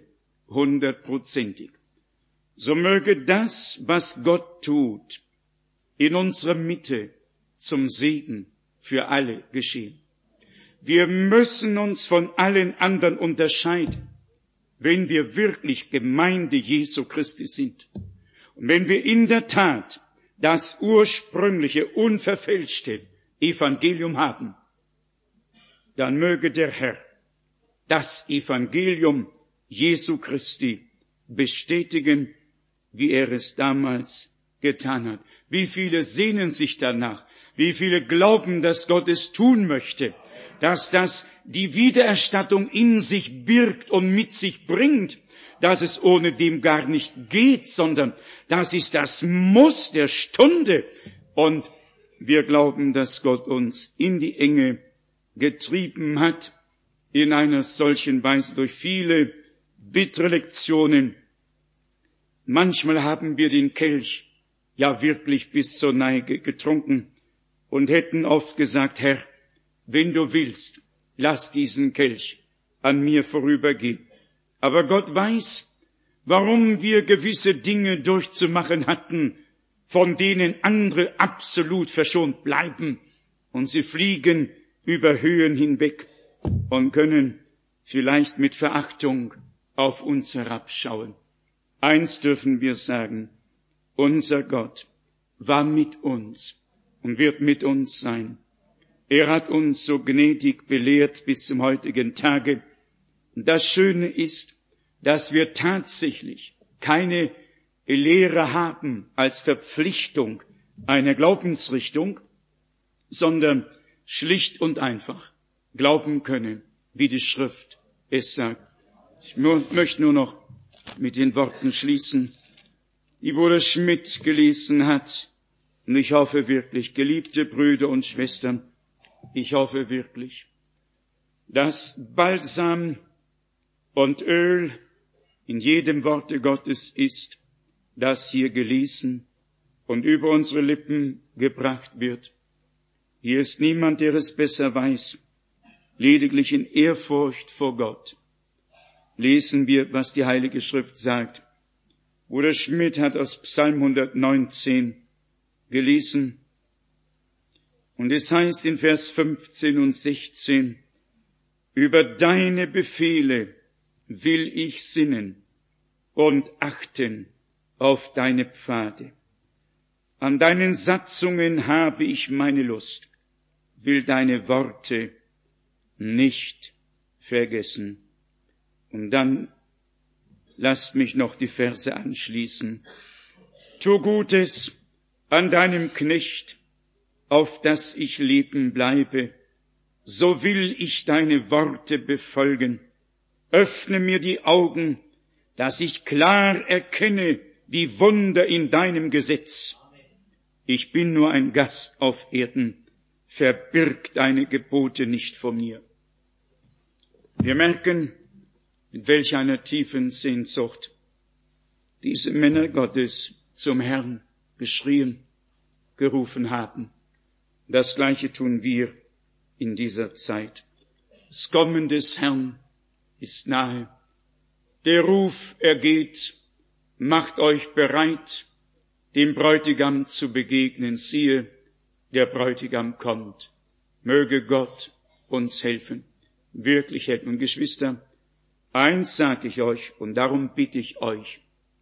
[SPEAKER 3] 100%. So möge das, was Gott tut, in unserer Mitte zum Segen für alle geschehen. Wir müssen uns von allen anderen unterscheiden, wenn wir wirklich Gemeinde Jesu Christi sind. Und wenn wir in der Tat das ursprüngliche, unverfälschte Evangelium haben, dann möge der Herr das Evangelium Jesu Christi bestätigen, wie er es damals getan hat. Wie viele sehnen sich danach? Wie viele glauben, dass Gott es tun möchte? Dass das die Wiedererstattung in sich birgt und mit sich bringt, dass es ohne dem gar nicht geht, sondern das ist das Muss der Stunde. Und wir glauben, dass Gott uns in die Enge getrieben hat, in einer solchen Weise durch viele bittere Lektionen. Manchmal haben wir den Kelch ja wirklich bis zur Neige getrunken und hätten oft gesagt, Herr, wenn du willst, lass diesen Kelch an mir vorübergehen. Aber Gott weiß, warum wir gewisse Dinge durchzumachen hatten, von denen andere absolut verschont bleiben. Und sie fliegen über Höhen hinweg und können vielleicht mit Verachtung auf uns herabschauen. Eins dürfen wir sagen, unser Gott war mit uns und wird mit uns sein. Er hat uns so gnädig belehrt bis zum heutigen Tage. Das Schöne ist, dass wir tatsächlich keine Lehre haben als Verpflichtung einer Glaubensrichtung, sondern schlicht und einfach glauben können, wie die Schrift es sagt. Ich möchte nur noch mit den Worten schließen, die Bruder Schmidt gelesen hat. Und ich hoffe wirklich, geliebte Brüder und Schwestern, ich hoffe wirklich, dass Balsam und Öl in jedem Worte Gottes ist, das hier gelesen und über unsere Lippen gebracht wird. Hier ist niemand, der es besser weiß, lediglich in Ehrfurcht vor Gott. Lesen wir, was die Heilige Schrift sagt. Bruder Schmidt hat aus Psalm 119 gelesen, und es heißt in Vers 15 und 16, über deine Befehle will ich sinnen und achten auf deine Pfade. An deinen Satzungen habe ich meine Lust, will deine Worte nicht vergessen. Und dann lasst mich noch die Verse anschließen. Tu Gutes an deinem Knecht, auf dass ich leben bleibe. So will ich deine Worte befolgen. Öffne mir die Augen, dass ich klar erkenne die Wunder in deinem Gesetz. Ich bin nur ein Gast auf Erden, verbirg deine Gebote nicht vor mir. Wir merken, mit welch einer tiefen Sehnsucht diese Männer Gottes zum Herrn geschrien, gerufen haben. Das Gleiche tun wir in dieser Zeit. Das Kommen des Herrn ist nahe. Der Ruf ergeht, macht euch bereit, dem Bräutigam zu begegnen. Siehe, der Bräutigam kommt. Möge Gott uns helfen, wirklich helfen. Und Geschwister, eins sage ich euch, und darum bitte ich euch,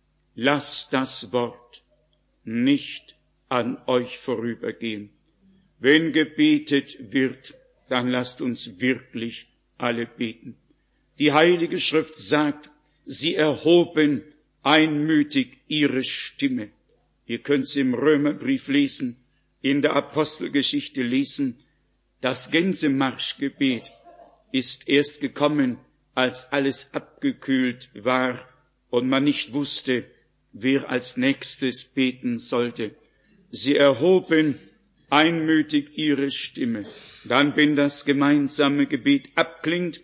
[SPEAKER 3] lasst das Wort nicht an euch vorübergehen. Wenn gebetet wird, dann lasst uns wirklich alle beten. Die Heilige Schrift sagt, sie erhoben einmütig ihre Stimme. Ihr könnt es im Römerbrief lesen, in der Apostelgeschichte lesen. Das Gänsemarschgebet ist erst gekommen, als alles abgekühlt war und man nicht wusste, wer als nächstes beten sollte. Sie erhoben einmütig ihre Stimme. Dann, wenn das gemeinsame Gebet abklingt,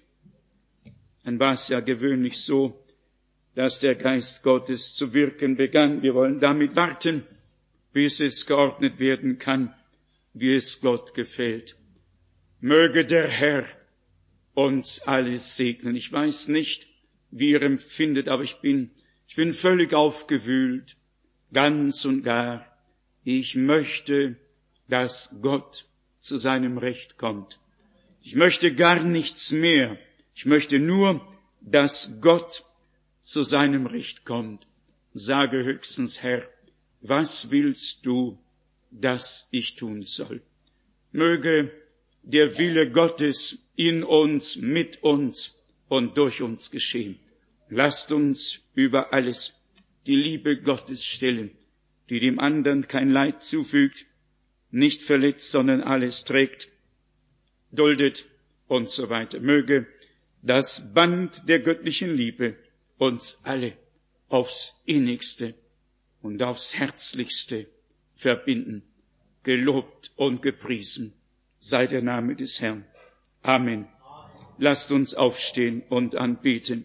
[SPEAKER 3] dann war es ja gewöhnlich so, dass der Geist Gottes zu wirken begann. Wir wollen damit warten, bis es geordnet werden kann, wie es Gott gefällt. Möge der Herr uns alles segnen. Ich weiß nicht, wie ihr empfindet, aber ich bin völlig aufgewühlt, ganz und gar. Ich möchte, dass Gott zu seinem Recht kommt. Ich möchte gar nichts mehr. Ich möchte nur, dass Gott zu seinem Recht kommt. Sage höchstens, Herr, was willst du, dass ich tun soll? Möge der Wille Gottes in uns, mit uns und durch uns geschehen. Lasst uns über alles die Liebe Gottes stellen, die dem anderen kein Leid zufügt, nicht verletzt, sondern alles trägt, duldet und so weiter. Möge das Band der göttlichen Liebe uns alle aufs Innigste und aufs Herzlichste verbinden. Gelobt und gepriesen sei der Name des Herrn. Amen. Lasst uns aufstehen und anbeten.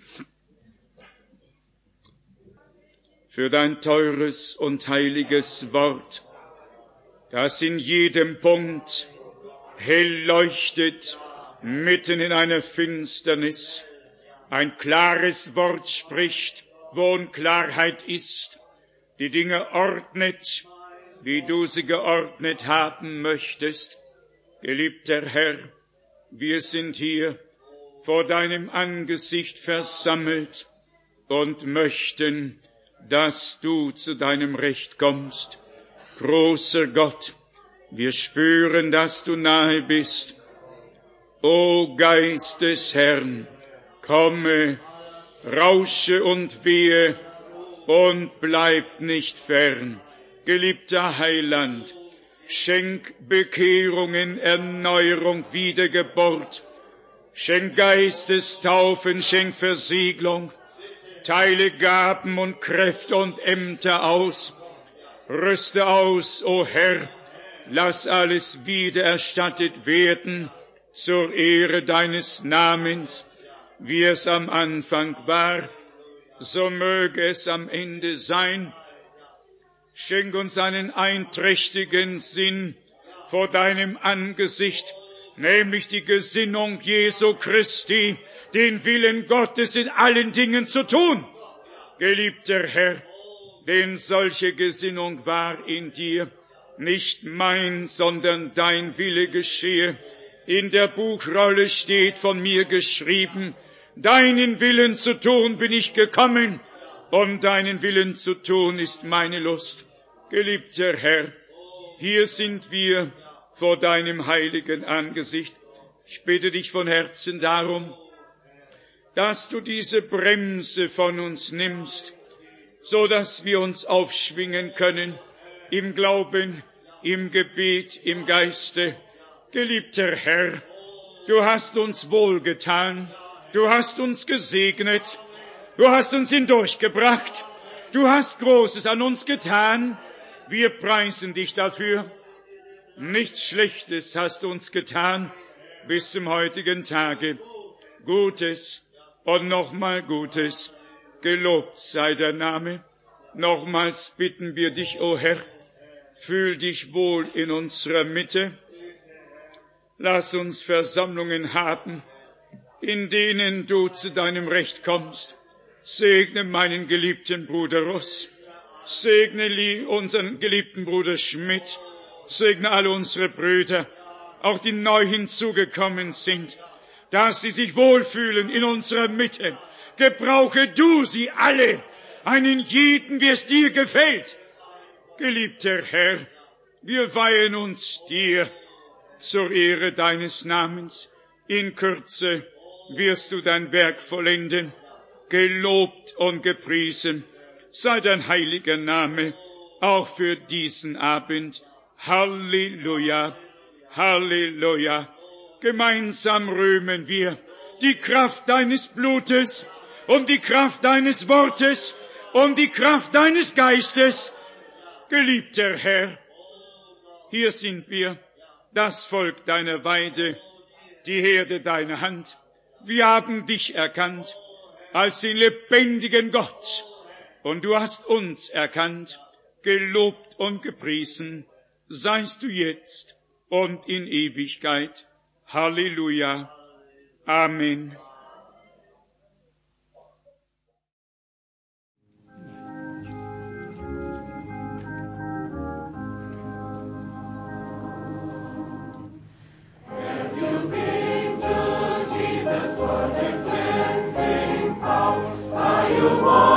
[SPEAKER 3] Für dein teures und heiliges Wort, das in jedem Punkt hell leuchtet, mitten in einer Finsternis, ein klares Wort spricht, wo Unklarheit ist, die Dinge ordnet, wie du sie geordnet haben möchtest. Geliebter Herr, wir sind hier vor deinem Angesicht versammelt und möchten, dass du zu deinem Recht kommst. Großer Gott, wir spüren, dass du nahe bist. O Geist des Herrn, komme, rausche und wehe und bleib nicht fern. Geliebter Heiland, schenk Bekehrungen, Erneuerung, Wiedergeburt, schenk Geistestaufen, schenk Versiegelung, teile Gaben und Kräfte und Ämter aus, rüste aus, o Herr, lass alles wiedererstattet werden zur Ehre deines Namens, wie es am Anfang war, so möge es am Ende sein. Schenk uns einen einträchtigen Sinn vor deinem Angesicht, nämlich die Gesinnung Jesu Christi, den Willen Gottes in allen Dingen zu tun. Geliebter Herr, denn solche Gesinnung war in dir, nicht mein, sondern dein Wille geschehe. In der Buchrolle steht von mir geschrieben, deinen Willen zu tun bin ich gekommen, und deinen Willen zu tun ist meine Lust. Geliebter Herr, hier sind wir vor deinem heiligen Angesicht. Ich bitte dich von Herzen darum, dass du diese Bremse von uns nimmst, so dass wir uns aufschwingen können im Glauben, im Gebet, im Geiste. Geliebter Herr, du hast uns wohlgetan, du hast uns gesegnet, du hast uns hindurchgebracht, du hast Großes an uns getan, wir preisen dich dafür. Nichts Schlechtes hast du uns getan bis zum heutigen Tage. Gutes und nochmal Gutes, gelobt sei der Name. Nochmals bitten wir dich, o Herr, fühl dich wohl in unserer Mitte. Lass uns Versammlungen haben, in denen du zu deinem Recht kommst. Segne meinen geliebten Bruder Ross, segne unseren geliebten Bruder Schmidt, segne alle unsere Brüder, auch die neu hinzugekommen sind, dass sie sich wohlfühlen in unserer Mitte. Gebrauche du sie alle, einen jeden, wie es dir gefällt. Geliebter Herr, wir weihen uns dir zur Ehre deines Namens. In Kürze wirst du dein Werk vollenden. Gelobt und gepriesen sei dein heiliger Name, auch für diesen Abend. Halleluja, Halleluja. Gemeinsam rühmen wir die Kraft deines Blutes und die Kraft deines Wortes und die Kraft deines Geistes. Geliebter Herr, hier sind wir, das Volk deiner Weide, die Herde deiner Hand. Wir haben dich erkannt als den lebendigen Gott, und du hast uns erkannt. Gelobt und gepriesen seist du jetzt und in Ewigkeit. Halleluja. Amen.
[SPEAKER 1] You